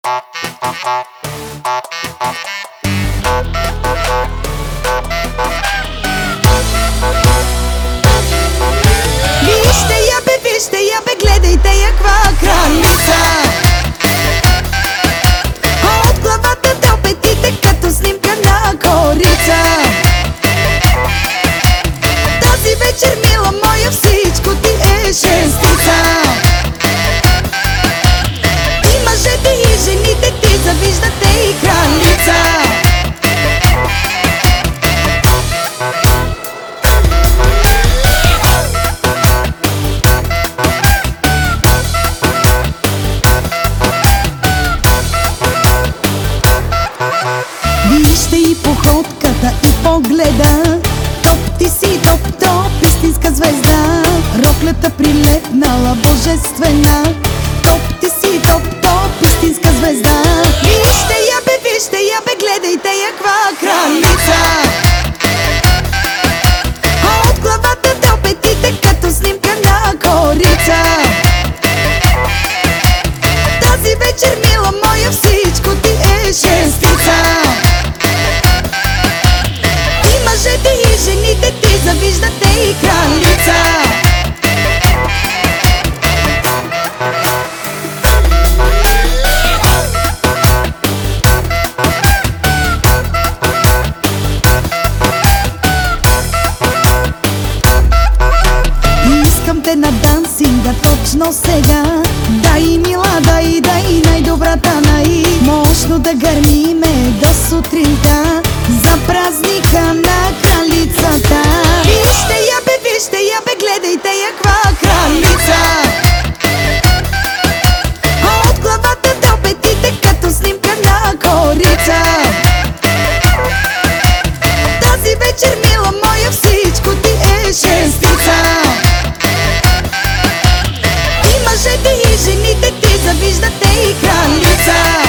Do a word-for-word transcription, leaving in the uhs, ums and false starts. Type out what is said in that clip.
Вижте я бе, вижте я бе, гледайте я каква кралица. От главата до петите като снимка на корица. Тази вечер, мила моя, всичко ти е шестица. И мъжете и жените ти завиждате и кралица. Вижте и походката, и погледа. Топ, ти си топ, топ, истинска звезда. Роклята прилепнала божествена. Топ, ти си топ, топ, истинска звезда. Вижте я бе, вижте я бе, гледайте я каква кралица. От главата до петите като снимка на корица. Тази вечер, мила моя, всичко ти е шестица. И мъжете и жените ти завиждате и кралица. Искам те на дансинга точно сега. Дай, мила, дай, дай най-добрата най. Мощно да гърмиме до сутринта за празника на кралицата. Вижте я бе, вижте я бе, гледайте я каква кралица. От главата до петите като снимка на корица. Тази вечер, мила моя, всичко ти е шестица. И мъжете и жените ти завиждате и кралица.